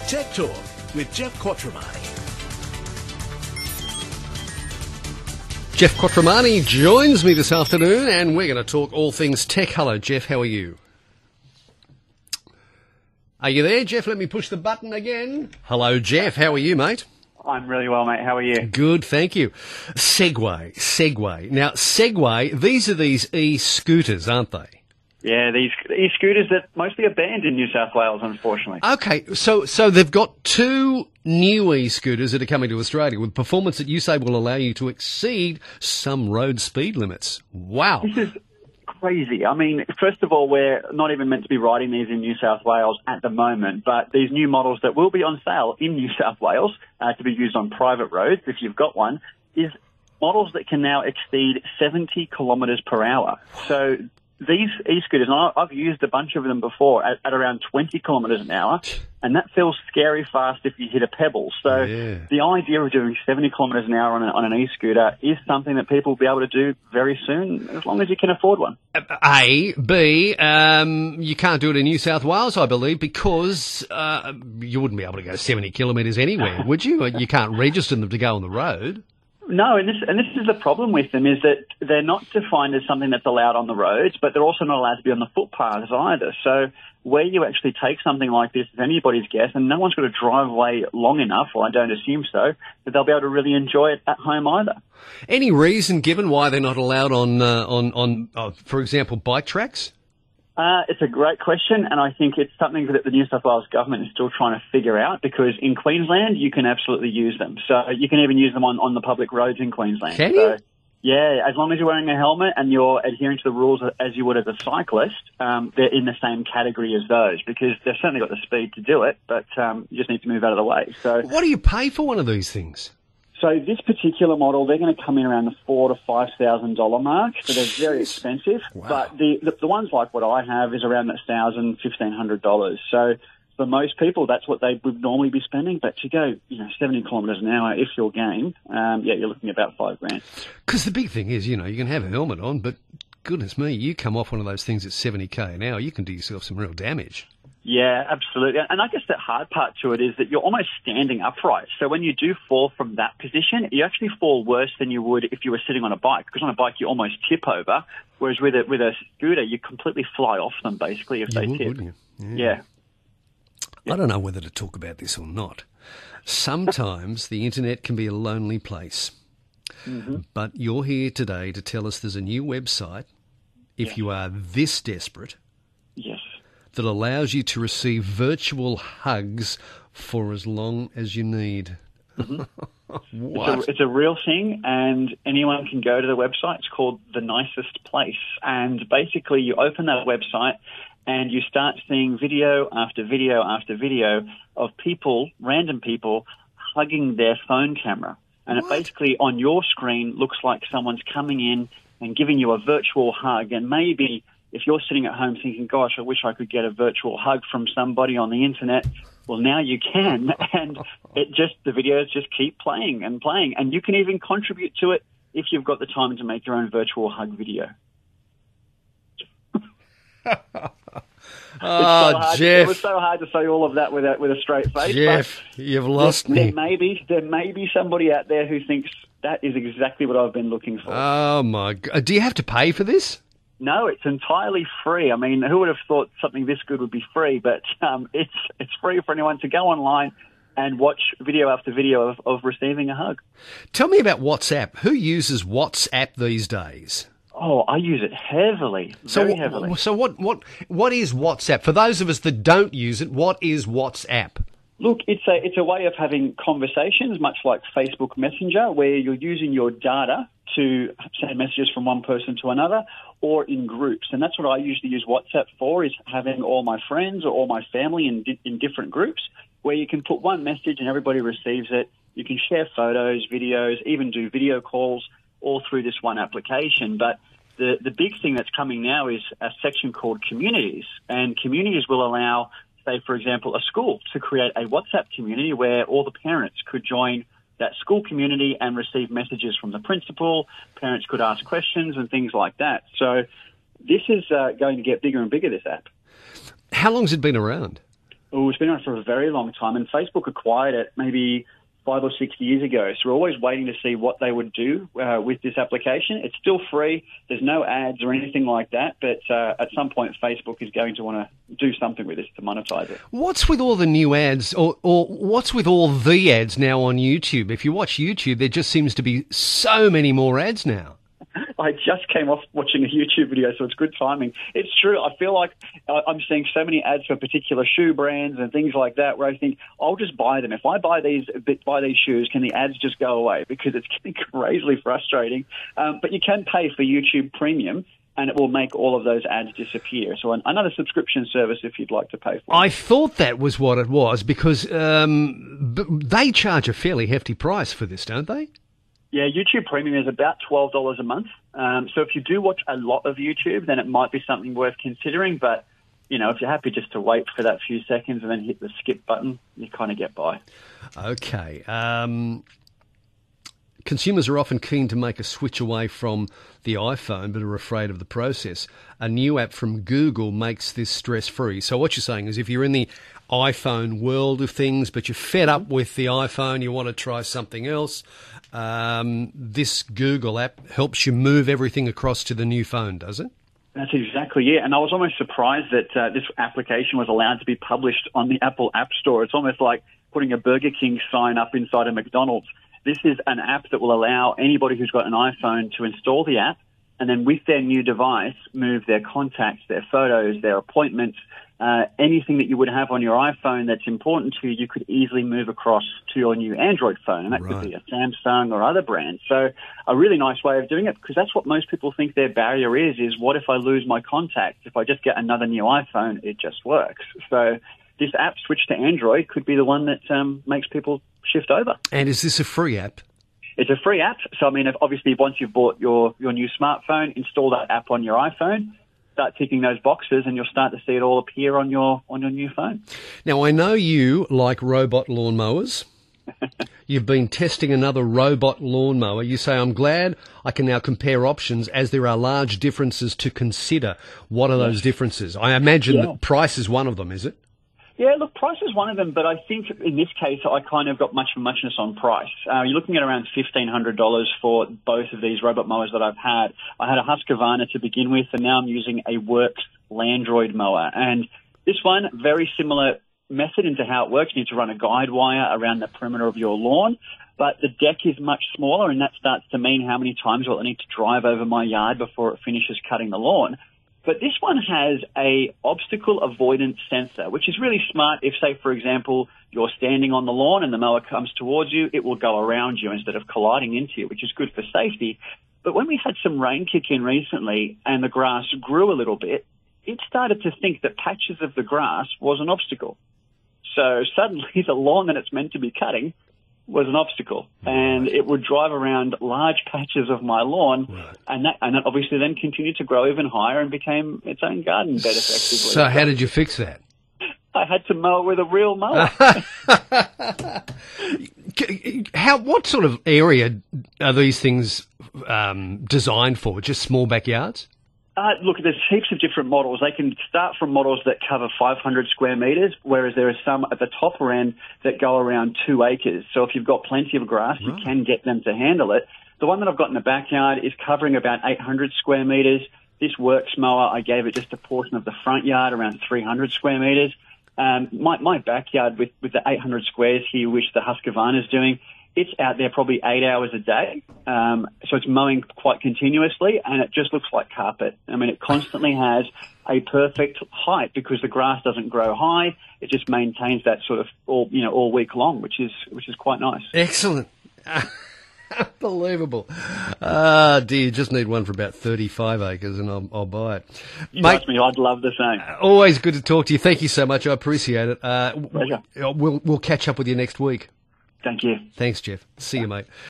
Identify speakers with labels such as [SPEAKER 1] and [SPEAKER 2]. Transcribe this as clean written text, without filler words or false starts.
[SPEAKER 1] Tech Talk with Jeff Quattromani.
[SPEAKER 2] Jeff Quattromani joins me this afternoon, and we're going to talk all things tech. Hello, Jeff. How are you? Are you there, Jeff? Let me push the button again. Hello, Jeff. How are you, mate?
[SPEAKER 3] I'm really well, mate. How are you?
[SPEAKER 2] Good, thank you. Segway. Now, Segway, these are these e-scooters, aren't they?
[SPEAKER 3] Yeah, these e-scooters that mostly are banned in New South Wales, unfortunately.
[SPEAKER 2] Okay, so they've got two new e-scooters that are coming to Australia with performance that you say will allow you to exceed some road speed limits. Wow.
[SPEAKER 3] This is crazy. I mean, first of all, we're not even meant to be riding these in New South Wales at the moment, but these new models that will be on sale in New South Wales to be used on private roads, if you've got one, is models that can now exceed 70 kilometres per hour. So these e-scooters, and I've used a bunch of them before at around 20 kilometres an hour, and that feels scary fast if you hit a pebble. So The idea of doing 70 kilometres an hour on an e-scooter is something that people will be able to do very soon, as long as you can afford one.
[SPEAKER 2] A. B, you can't do it in New South Wales, I believe, because you wouldn't be able to go 70 kilometres anywhere, would you? You can't register them to go on the road.
[SPEAKER 3] No, and this is the problem with them, is that they're not defined as something that's allowed on the roads, but they're also not allowed to be on the footpaths either. So where you actually take something like this is anybody's guess, and no one's got to drive away long enough, or I don't assume so, that they'll be able to really enjoy it at home either.
[SPEAKER 2] Any reason given why they're not allowed on for example, bike tracks?
[SPEAKER 3] It's a great question, and I think it's something that the New South Wales government is still trying to figure out, because in Queensland you can absolutely use them. So you can even use them on the public roads in Queensland.
[SPEAKER 2] Can you?
[SPEAKER 3] Yeah, as long as you're wearing a helmet and you're adhering to the rules as you would as a cyclist, they're in the same category as those, because they've certainly got the speed to do it, but you just need to move out of the way. So,
[SPEAKER 2] what do you pay for one of these things?
[SPEAKER 3] So this particular model, they're going to come in around the $4,000 to $5,000 mark, so they're very expensive.
[SPEAKER 2] Wow.
[SPEAKER 3] But the ones like what I have is around that $1,000, $1,500. So for most people, that's what they would normally be spending. But to go, 70 kilometres an hour, if you're game, you're looking at about $5,000.
[SPEAKER 2] Because the big thing is, you can have a helmet on, but goodness me, you come off one of those things at 70k an hour, you can do yourself some real damage.
[SPEAKER 3] Yeah, absolutely. And I guess the hard part to it is that you're almost standing upright. So when you do fall from that position, you actually fall worse than you would if you were sitting on a bike, because on a bike you almost tip over, whereas with a scooter you completely fly off them basically if they tip.
[SPEAKER 2] Wouldn't you?
[SPEAKER 3] Yeah.
[SPEAKER 2] I don't know whether to talk about this or not. Sometimes the internet can be a lonely place. Mm-hmm. But you're here today to tell us there's a new website, if you are this desperate.
[SPEAKER 3] Yes.
[SPEAKER 2] That allows you to receive virtual hugs for as long as you need.
[SPEAKER 3] Mm-hmm.
[SPEAKER 2] What?
[SPEAKER 3] It's a real thing, and anyone can go to the website. It's called The Nicest Place. And basically you open that website and you start seeing video after video after video of people, random people, hugging their phone camera. And it basically, on your screen, looks like someone's coming in and giving you a virtual hug. And maybe if you're sitting at home thinking, gosh, I wish I could get a virtual hug from somebody on the internet, well, now you can. And the videos just keep playing and playing. And you can even contribute to it if you've got the time to make your own virtual hug video.
[SPEAKER 2] Jeff.
[SPEAKER 3] It was so hard to say all of that with a straight face.
[SPEAKER 2] Jeff, you've lost me.
[SPEAKER 3] There may be somebody out there who thinks that is exactly what I've been looking for.
[SPEAKER 2] Oh, my God. Do you have to pay for this?
[SPEAKER 3] No, it's entirely free. I mean, who would have thought something this good would be free? But it's free for anyone to go online and watch video after video of receiving a hug.
[SPEAKER 2] Tell me about WhatsApp. Who uses WhatsApp these days?
[SPEAKER 3] Oh, I use it heavily, very heavily.
[SPEAKER 2] So what is WhatsApp? For those of us that don't use it, what is WhatsApp?
[SPEAKER 3] Look, it's a way of having conversations, much like Facebook Messenger, where you're using your data to send messages from one person to another, or in groups. And that's what I usually use WhatsApp for, is having all my friends or all my family in different groups, where you can put one message and everybody receives it. You can share photos, videos, even do video calls, all through this one application. But the big thing that's coming now is a section called communities, and communities will allow, say, for example, a school to create a WhatsApp community where all the parents could join that school community and receive messages from the principal. Parents could ask questions and things like that. So this is going to get bigger and bigger, this app.
[SPEAKER 2] How long has it been around?
[SPEAKER 3] Oh, it's been around for a very long time, and Facebook acquired it maybe 5 or 6 years ago. So we're always waiting to see what they would do with this application. It's still free. There's no ads or anything like that. But at some point, Facebook is going to want to do something with this to monetize it.
[SPEAKER 2] What's with all the new ads, or what's with all the ads now on YouTube? If you watch YouTube, there just seems to be so many more ads now.
[SPEAKER 3] I just came off watching a YouTube video, so it's good timing. It's true. I feel like I'm seeing so many ads for particular shoe brands and things like that where I think, I'll just buy them. If I buy these shoes, can the ads just go away? Because it's getting crazily frustrating. But you can pay for YouTube Premium, and it will make all of those ads disappear. So another subscription service if you'd like to pay for it.
[SPEAKER 2] I thought that was what it was, because they charge a fairly hefty price for this, don't they?
[SPEAKER 3] Yeah, YouTube Premium is about $12 a month. So if you do watch a lot of YouTube, then it might be something worth considering. But, you know, if you're happy just to wait for that few seconds and then hit the skip button, you kind of get by.
[SPEAKER 2] Okay. Consumers are often keen to make a switch away from the iPhone but are afraid of the process. A new app from Google makes this stress-free. So what you're saying is if you're in the iPhone world of things but you're fed up with the iPhone, you want to try something else, this Google app helps you move everything across to the new phone, does it?
[SPEAKER 3] That's exactly it. And I was almost surprised that this application was allowed to be published on the Apple App Store. It's almost like putting a Burger King sign up inside a McDonald's. This is an app that will allow anybody who's got an iPhone to install the app and then with their new device move their contacts, their photos, their appointments, anything that you would have on your iPhone that's important to you, you could easily move across to your new Android phone. And that could be a Samsung or other brand. So a really nice way of doing it, because that's what most people think their barrier is what if I lose my contacts? If I just get another new iPhone, it just works. So this app switch to Android could be the one that makes people shift over.
[SPEAKER 2] And is this a free app?
[SPEAKER 3] It's a free app. So, I mean, obviously, once you've bought your new smartphone, install that app on your iPhone, start ticking those boxes, and you'll start to see it all appear on your new phone.
[SPEAKER 2] Now, I know you like robot lawnmowers. You've been testing another robot lawnmower. You say, I'm glad I can now compare options as there are large differences to consider. What are those differences? I imagine that price is one of them, is it?
[SPEAKER 3] Yeah, look, price is one of them, but I think in this case I kind of got much of a muchness on price. You're looking at around $1,500 for both of these robot mowers that I've had. I had a Husqvarna to begin with, and now I'm using a Works Landroid mower. And this one, very similar method into how it works. You need to run a guide wire around the perimeter of your lawn, but the deck is much smaller, and that starts to mean how many times will I need to drive over my yard before it finishes cutting the lawn. But this one has a obstacle avoidance sensor, which is really smart. If, say, for example, you're standing on the lawn and the mower comes towards you, it will go around you instead of colliding into you, which is good for safety. But when we had some rain kick in recently and the grass grew a little bit, it started to think that patches of the grass was an obstacle. So suddenly the lawn that it's meant to be cutting was an obstacle, and it would drive around large patches of my lawn, and that obviously then continued to grow even higher and became its own garden bed effectively.
[SPEAKER 2] So how did you fix that?
[SPEAKER 3] I had to mow it with a real mower.
[SPEAKER 2] What sort of area are these things designed for? Just small backyards?
[SPEAKER 3] Look, there's heaps of different models. They can start from models that cover 500 square metres, whereas there are some at the top end that go around 2 acres. So if you've got plenty of grass, you can get them to handle it. The one that I've got in the backyard is covering about 800 square metres. This Works mower, I gave it just a portion of the front yard, around 300 square metres. My backyard with the 800 squares here, which the Husqvarna is doing, it's out there probably 8 hours a day. So it's mowing quite continuously, and it just looks like carpet. I mean, it constantly has a perfect height because the grass doesn't grow high. It just maintains that sort of all week long, which is quite nice.
[SPEAKER 2] Excellent. Unbelievable. Dear, just need one for about 35 acres and I'll buy it.
[SPEAKER 3] Trust me, I'd love the same.
[SPEAKER 2] Always good to talk to you. Thank you so much. I appreciate it.
[SPEAKER 3] Pleasure.
[SPEAKER 2] We'll catch up with you next week.
[SPEAKER 3] Thank you.
[SPEAKER 2] Thanks, Jeff. See you, mate.